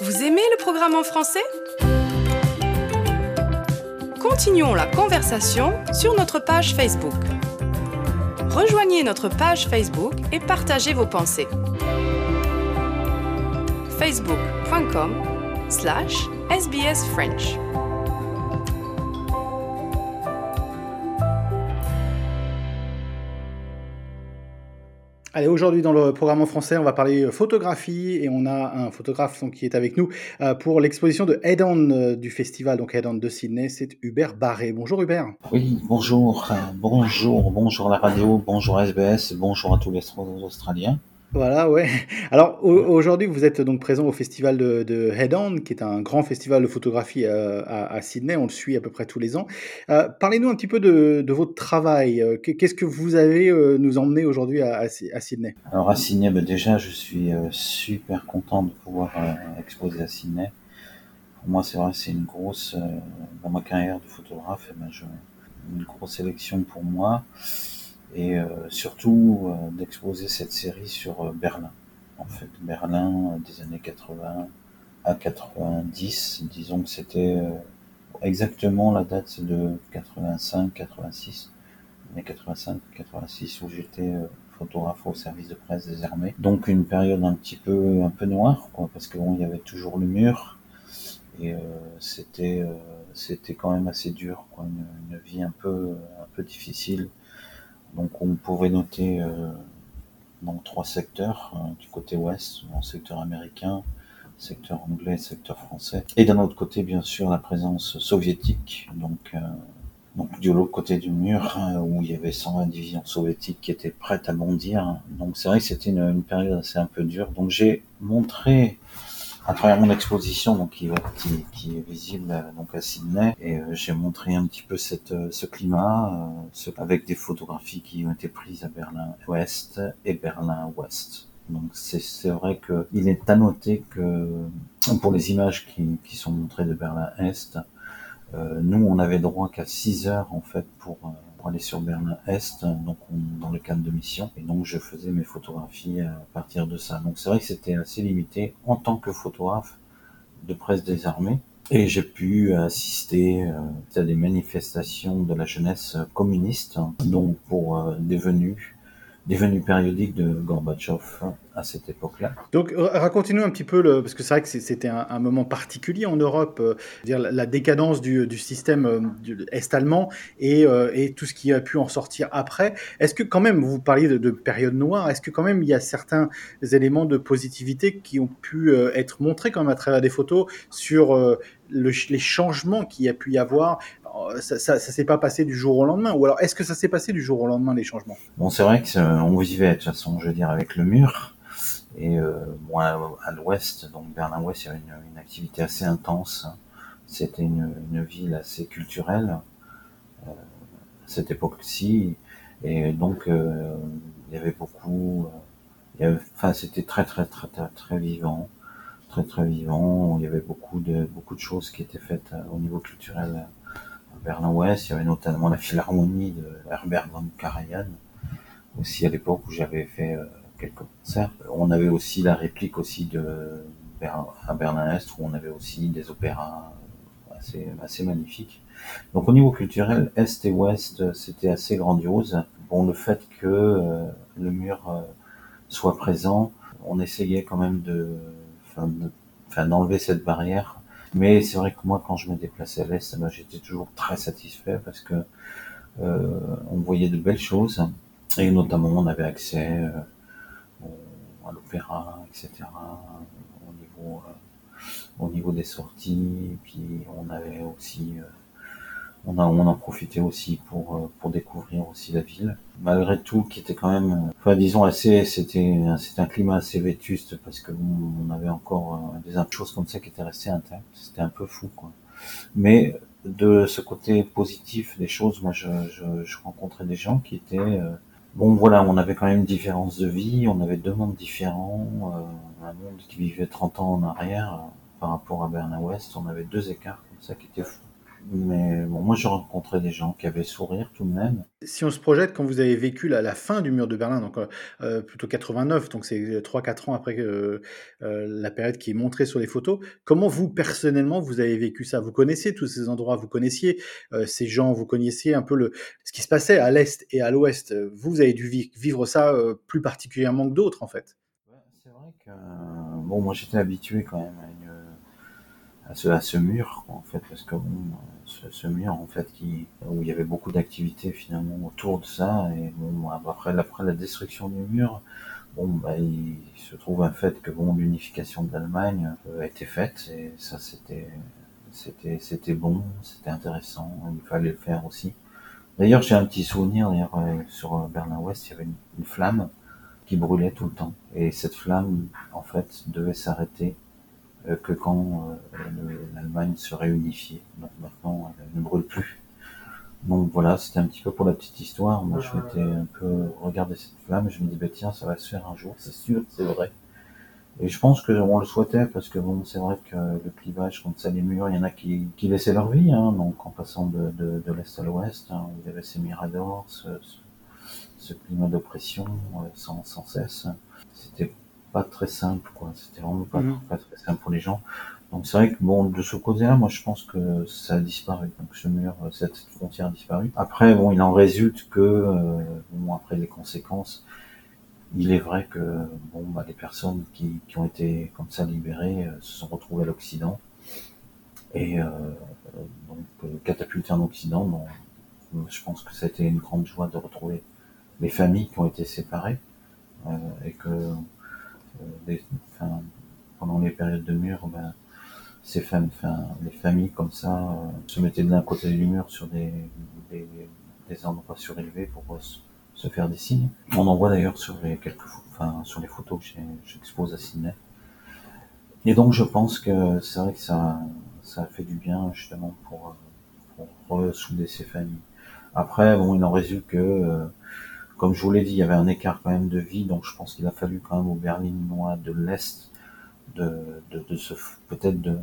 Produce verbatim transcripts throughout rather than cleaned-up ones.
Vous aimez le programme en français? Continuons la conversation sur notre page Facebook. Rejoignez notre page Facebook et partagez vos pensées. facebook.com slash sbsfrench. Allez, aujourd'hui dans le programme en français, on va parler photographie et on a un photographe donc, qui est avec nous euh, pour l'exposition de Head On euh, du festival, donc Head On de Sydney, c'est Hubert Barré. Bonjour Hubert. Oui, bonjour, euh, bonjour, bonjour la radio, bonjour S B S, bonjour à tous les Australiens. Voilà, ouais. Alors au- aujourd'hui, vous êtes donc présent au festival de, de Head On, qui est un grand festival de photographie euh, à, à Sydney. On le suit à peu près tous les ans. Euh, parlez-nous un petit peu de, de votre travail. Euh, Qu'est-ce que vous avez euh, nous emmener aujourd'hui à, à, à Sydney? Alors à Sydney, ben déjà, je suis euh, super content de pouvoir euh, exposer à Sydney. Pour moi, c'est vrai, c'est une grosse, euh, dans ma carrière de photographe, eh ben, je, une grosse élection pour moi. Et euh, surtout euh, d'exposer cette série sur euh, Berlin. En fait, Berlin euh, des années quatre-vingts à quatre-vingt-dix, disons que c'était euh, exactement la date, c'est de quatre-vingt-cinq quatre-vingt-six, années quatre-vingt-cinq quatre-vingt-six, où j'étais euh, photographe au service de presse des armées. Donc une période un petit peu un peu noire, quoi, parce que bon, il y avait toujours le mur et euh, c'était euh, c'était quand même assez dur, quoi, une, une vie un peu un peu difficile. Donc on pouvait noter euh, dans trois secteurs, euh, du côté ouest, dans le secteur américain, secteur anglais, secteur français. Et d'un autre côté, bien sûr, la présence soviétique, donc, euh, donc de l'autre côté du mur, euh, où il y avait cent vingt divisions soviétiques qui étaient prêtes à bondir. Donc c'est vrai que c'était une, une période assez un peu dure. Donc j'ai montré à travers mon exposition, donc qui, qui, qui est visible euh, donc à Sydney, et euh, j'ai montré un petit peu cette, euh, ce climat, euh, ce, avec des photographies qui ont été prises à Berlin-Ouest et Berlin-Ouest. Donc c'est, c'est vrai que il est à noter que pour les images qui, qui sont montrées de Berlin-Est, euh, nous on avait droit qu'à six heures en fait pour euh, pour aller sur Berlin-Est, donc on, dans le cadre de mission, et donc je faisais mes photographies à partir de ça. Donc c'est vrai que c'était assez limité en tant que photographe de presse des armées, et j'ai pu assister euh, à des manifestations de la jeunesse communiste, donc pour euh, des venues, des venues périodiques de Gorbatchev à cette époque-là. Donc, racontez-nous un petit peu, le, parce que c'est vrai que c'était un, un moment particulier en Europe, euh, dire la, la décadence du, du système euh, du, est-allemand et, euh, et tout ce qui a pu en sortir après. Est-ce que quand même, vous parliez de, de période noire, est-ce que quand même il y a certains éléments de positivité qui ont pu euh, être montrés quand même à travers des photos sur euh, le, les changements qu'il y a pu y avoir? Ça, ça, ça s'est pas passé du jour au lendemain, ou alors est-ce que ça s'est passé du jour au lendemain, les changements? Bon, c'est vrai que euh, on vivait de toute façon, je veux dire, avec le mur. Et euh, moi, à l'ouest, donc Berlin-Ouest, il y avait une, une activité assez intense. C'était une, une ville assez culturelle euh, à cette époque-ci. Et donc, euh, il y avait beaucoup... Euh, il y avait, enfin, c'était très, très, très, très, très vivant. Très, très vivant. Il y avait beaucoup de, beaucoup de choses qui étaient faites euh, au niveau culturel à Berlin-Ouest. Il y avait notamment la philharmonie de Herbert von Karajan, aussi à l'époque où j'avais fait... Euh, quelques concerts. On avait aussi la réplique aussi de à Berlin-Est où on avait aussi des opéras assez, assez magnifiques. Donc au niveau culturel, Est et Ouest, c'était assez grandiose. Bon, le fait que euh, le mur euh, soit présent, on essayait quand même de, enfin, de, enfin, d'enlever cette barrière. Mais c'est vrai que moi, quand je me déplaçais à l'Est, ben, j'étais toujours très satisfait parce que euh, on voyait de belles choses et notamment on avait accès euh, à l'opéra, et cetera. Au niveau, euh, au niveau des sorties, et puis on avait aussi, euh, on a, on en profitait aussi pour euh, pour découvrir aussi la ville. Malgré tout, qui était quand même, euh, enfin disons assez, c'était c'était un climat assez vétuste parce que bon, on avait encore euh, des choses comme ça qui étaient restées intactes. C'était un peu fou, quoi. Mais de ce côté positif des choses, moi je, je, je rencontrais des gens qui étaient euh, bon, voilà, on avait quand même une différence de vie, on avait deux mondes différents, euh, un monde qui vivait trente ans en arrière, euh, par rapport à Berlin-Ouest, on avait deux écarts comme ça qui étaient fous. Mais bon, moi, j'ai rencontré des gens qui avaient le sourire tout de même. Si on se projette, quand vous avez vécu la, la fin du mur de Berlin, donc euh, euh, plutôt quatre-vingt-neuf, donc c'est trois quatre ans après que, euh, la période qui est montrée sur les photos, comment vous, personnellement, vous avez vécu ça? Vous connaissiez tous ces endroits, vous connaissiez euh, ces gens, vous connaissiez un peu le, ce qui se passait à l'Est et à l'Ouest. Vous, vous avez dû vi- vivre ça euh, plus particulièrement que d'autres, en fait. Ouais, c'est vrai que, euh, bon, moi, j'étais habitué quand même à une, à ce, à ce mur, quoi, en fait, parce que bon, euh, ce, ce mur, en fait, qui, où il y avait beaucoup d'activités finalement autour de ça, et bon, après, après la destruction du mur, bon, bah, il se trouve un fait que bon, l'unification de l'Allemagne euh, a été faite, et ça, c'était, c'était, c'était bon, c'était intéressant, il fallait le faire aussi. D'ailleurs, j'ai un petit souvenir, d'ailleurs, euh, sur Berlin-Ouest, il y avait une, une flamme qui brûlait tout le temps, et cette flamme, en fait, devait s'arrêter euh, que quand euh, le- l'Allemagne serait unifiée. Donc maintenant, elle ne brûle plus. Donc voilà, c'était un petit peu pour la petite histoire. Moi, je m'étais un peu regardé cette flamme et je me dis, bah, tiens, ça va se faire un jour, c'est sûr, c'est vrai. Et je pense que on le souhaitait parce que bon, c'est vrai que le clivage comme ça, les murs, il y en a qui, qui laissaient leur vie, hein, donc en passant de, de, de l'est à l'ouest, hein, il y avait ces miradors, ce, ce, ce climat d'oppression euh, sans, sans cesse. C'était pas très simple, quoi. C'était vraiment pas, Mhm. pas très simple pour les gens. Donc c'est vrai que bon, de ce côté-là, moi je pense que ça a disparu. Donc ce mur, cette, cette frontière a disparu. Après, bon, il en résulte que, euh, bon, après les conséquences, il est vrai que bon, bah, les personnes qui, qui ont été comme ça libérées euh, se sont retrouvées à l'Occident et euh, donc euh, catapultées en Occident. Donc, je pense que ça a été une grande joie de retrouver les familles qui ont été séparées euh, et que euh, des, enfin, pendant les périodes de mur, ben, ces femmes, enfin, les familles comme ça euh, se mettaient de l'un côté du mur sur des, des, des endroits surélevés pour euh, se, se faire des signes. On en voit d'ailleurs sur les quelques, enfin, sur les photos que j'expose à Sydney. Et donc je pense que c'est vrai que ça, ça a fait du bien justement pour, pour ressouder ces familles. Après, bon, il en résulte que, euh, comme je vous l'ai dit, il y avait un écart quand même de vie, donc je pense qu'il a fallu quand même aux Berlinois de l'Est de, de, de se, peut-être de,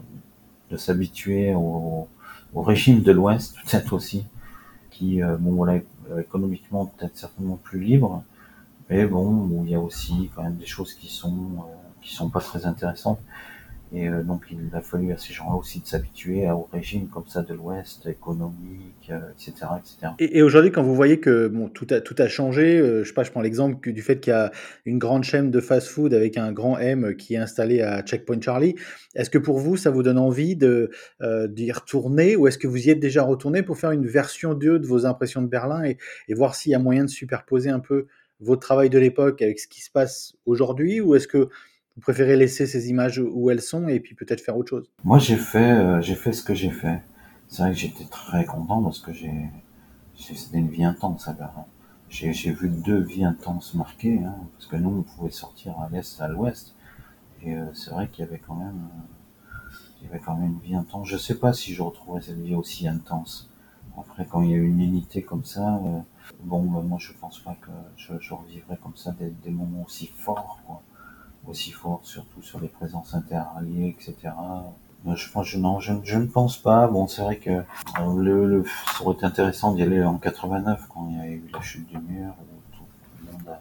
de s'habituer au, au régime de l'Ouest, peut-être aussi, qui, euh, bon, voilà, économiquement peut-être certainement plus libre, mais bon, où il y a aussi quand même des choses qui sont, euh, qui sont pas très intéressantes. Et euh, donc il a fallu à ces gens-là aussi de s'habituer au régime comme ça de l'Ouest, économique, euh, et cetera, et cetera. Et, et aujourd'hui, quand vous voyez que bon, tout a, tout a changé, euh, je sais pas, je prends l'exemple que- du fait qu'il y a une grande chaîne de fast-food avec un grand M qui est installé à Checkpoint Charlie, est-ce que pour vous, ça vous donne envie de, euh, d'y retourner ou est-ce que vous y êtes déjà retourné pour faire une version deux de vos impressions de Berlin et, et voir s'il y a moyen de superposer un peu votre travail de l'époque avec ce qui se passe aujourd'hui ou est-ce que vous préférez laisser ces images où elles sont et puis peut-être faire autre chose? Moi j'ai fait, euh, j'ai fait ce que j'ai fait. C'est vrai que j'étais très content parce que j'ai, j'ai- c'était une vie intense à Berlin. J'ai, j'ai vu deux vies intenses marquées, hein, parce que nous on pouvait sortir à l'est, à l'ouest, et euh, c'est vrai qu'il y avait quand même, euh, il y avait quand même une vie intense. Je sais pas si je retrouverais cette vie aussi intense. Après, quand il y a une unité comme ça, euh, bon, bah, moi je pense pas que je, je revivrais comme ça des, des moments aussi forts, quoi. Aussi forts, surtout sur les présences interalliées, et cetera. Euh, Je pense, je, non, je, je ne pense pas. Bon, c'est vrai que euh, le, le, ça aurait été intéressant d'y aller en quatre-vingt-neuf quand il y a eu la chute du mur, où tout le monde a,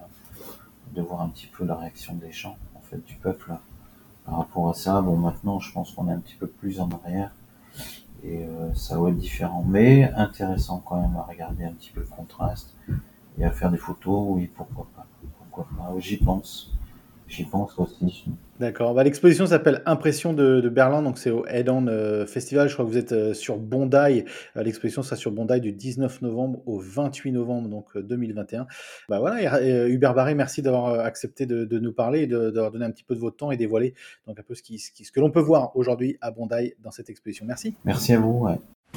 de voir un petit peu la réaction des gens, en fait, du peuple par rapport à ça. Bon, maintenant, je pense qu'on est un petit peu plus en arrière et euh, ça doit être différent, mais intéressant quand même à regarder un petit peu le contraste et à faire des photos. Oui, pourquoi pas, pourquoi pas. J'y pense, j'y pense aussi. D'accord. Bah, l'exposition s'appelle Impression de, de Berlin, donc c'est au Head-On euh, Festival. Je crois que vous êtes euh, sur Bondi. Euh, l'exposition sera sur Bondi du dix-neuf novembre au vingt-huit novembre donc euh, deux mille vingt et un. Bah voilà, et, et, euh, Hubert Barré, merci d'avoir euh, accepté de, de nous parler et de- d'avoir donné un petit peu de votre temps et dévoilé donc un peu ce, qui, ce, qui- ce que l'on peut voir aujourd'hui à Bondi dans cette exposition. Merci. Merci à vous. Ouais.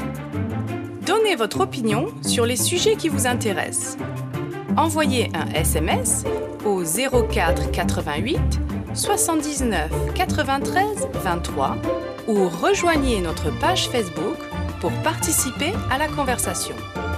Donnez votre opinion sur les sujets qui vous intéressent. Envoyez un S M S au zéro quatre quatre-vingt-huit soixante-dix-neuf quatre-vingt-treize vingt-trois ou rejoignez notre page Facebook pour participer à la conversation.